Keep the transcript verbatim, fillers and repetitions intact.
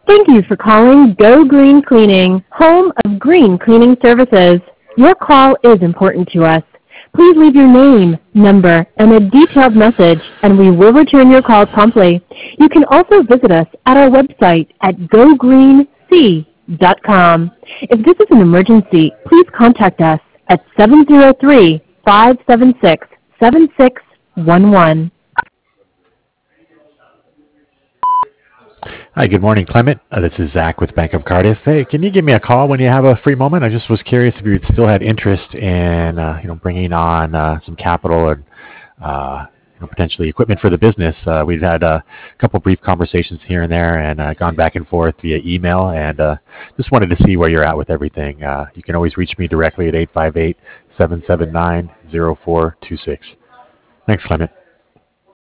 Thank you for calling Go Green Cleaning, home of green cleaning services. Your call is important to us. Please leave your name, number, and a detailed message, and we will return your call promptly. You can also visit us at our website at go green c dot com. If this is an emergency, please contact us at seven zero three, five seven six, seven six one one. Hi, good morning, Clement. Uh, this is Zach with Bank of Cardiff. Hey, can you give me a call when you have a free moment? I just was curious if you still had interest in, uh, you know, bringing on uh, some capital and, uh, you know, potentially equipment for the business. Uh, we've had a couple brief conversations here and there, and uh, gone back and forth via email, and uh, just wanted to see where you're at with everything. Uh, you can always reach me directly at eight five eight, seven seven nine, zero four two six. Thanks, Clement.